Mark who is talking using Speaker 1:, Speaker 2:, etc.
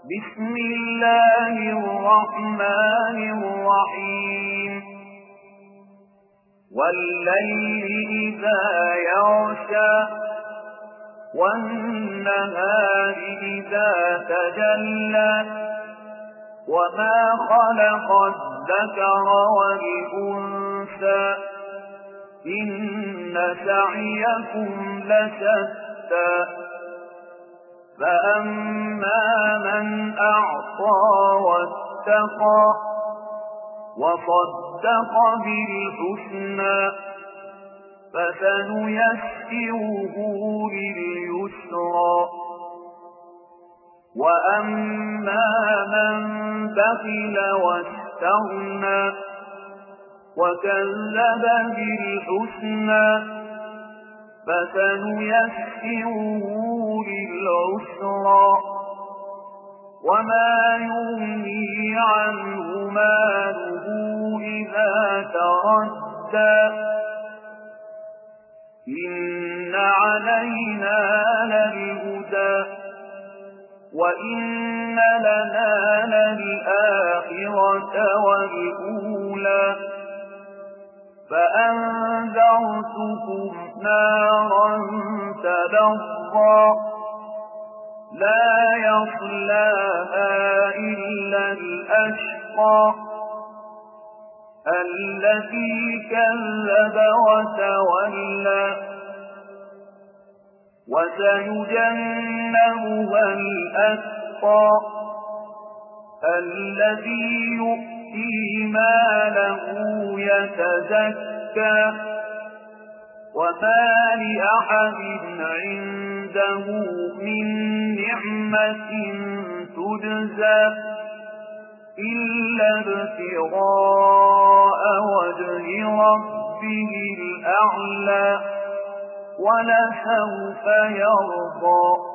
Speaker 1: بسم الله الرحمن الرحيم والليل إذا يغشى والنهار إذا تجلى وما خلق الذكر والأنثى إن سعيكم لشتى فأما من أعطى واتقى وصدق بالحسنى فسنيسره لليسرى وأما من بخل واستغنى وكذب بالحسنى فسنيسره للعسرى وما يغني عنه ماله إذا تردى إن علينا للهدى وإن لنا للآخرة والأولى فأنذرتكم نارا تلظى لا يصلاها إلا الأشقى الذي كذب وتولى وسيجنبها الأتقى الذي يؤتي ماله يتزكى وما لأحد عنده من نعمة تجزى إلا ابتغاء وجه ربه الأعلى ولسوف يرضى